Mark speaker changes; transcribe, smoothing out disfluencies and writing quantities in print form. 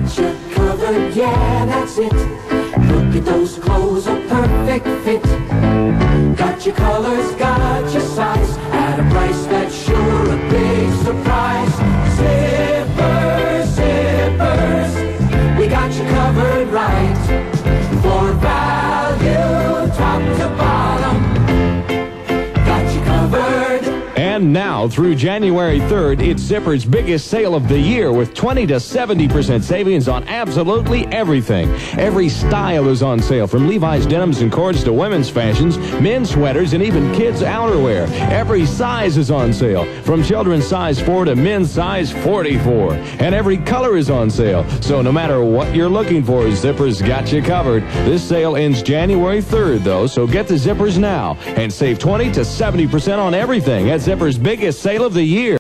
Speaker 1: got you covered, yeah, that's it. Look at those clothes, a perfect fit. Got your colors, got your size, at a price that's sure a big surprise. Zippers, zippers, we got you covered right. For value, top to bottom, got you covered.
Speaker 2: And now, through January 3rd, it's Zipper's biggest sale of the year with 20 to 70% savings on absolutely everything. Every style is on sale, from Levi's denims and cords to women's fashions, men's sweaters, and even kids' outerwear. Every size is on sale, from children's size 4 to men's size 44. And every color is on sale. So no matter what you're looking for, Zipper's got you covered. This sale ends January 3rd, though, so get the Zippers now and save 20 to 70% on everything at Zipper's biggest sale of the year.